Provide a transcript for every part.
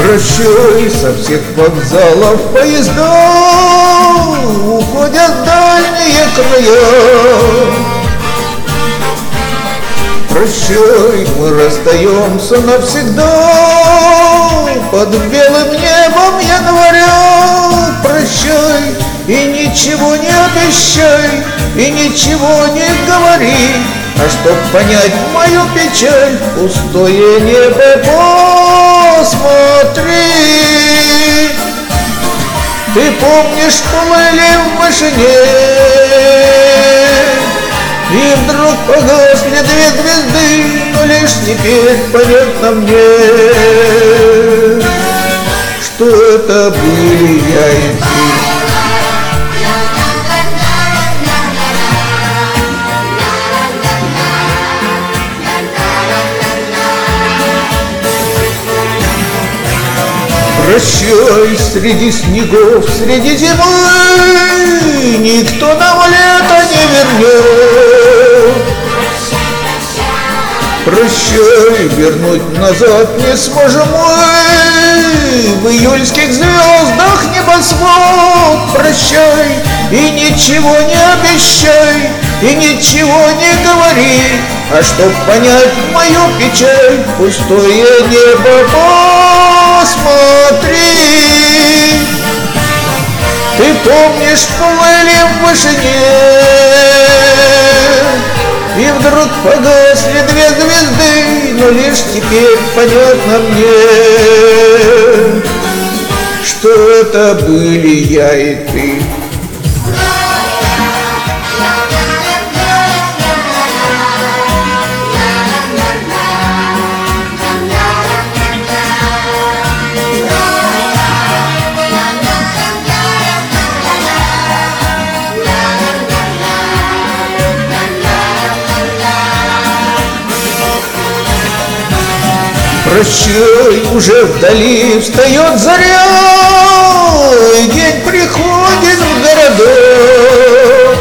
Прощай, со всех вокзалов поезда уходят в дальние края. Прощай, мы расстаемся навсегда под белым небом января. Прощай, и ничего не обещай, и ничего не говори. А чтоб понять мою печаль, пустое небо посмотри. Ты помнишь, плыли в вышине, и вдруг погасли две звезды, но лишь теперь понятно мне, что это были я и ты. Прощай, среди снегов, среди зимы никто нам лето не вернет. Прощай, вернуть назад не сможем мы в июльских звездах небосвод. Прощай, и ничего не обещай, и ничего не говори. А чтоб понять мою печаль, пустое небо посмотри. Ты помнишь, плыли в вышине, и вдруг погасли две звезды, но лишь теперь понятно мне, что это были я и ты. Прощай, уже вдали встает заря, и день приходит в городок.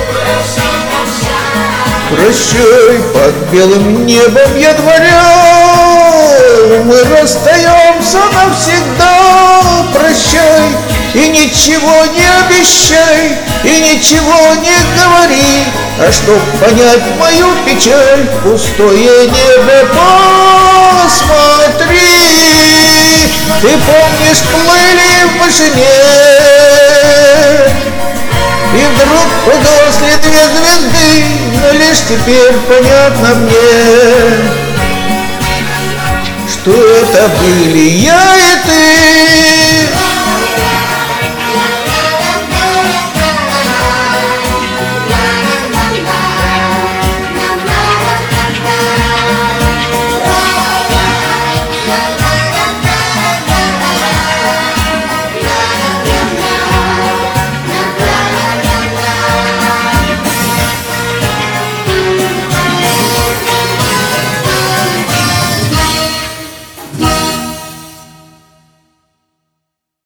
Прощай, под белым небом января мы расстаемся навсегда. Прощай, и ничего не обещай, и ничего не говори. А чтоб понять мою печаль, пустое небо посмотри. Ты помнишь, плыли в вышине, и вдруг погасли две звезды, но лишь теперь понятно мне, что это были я и ты.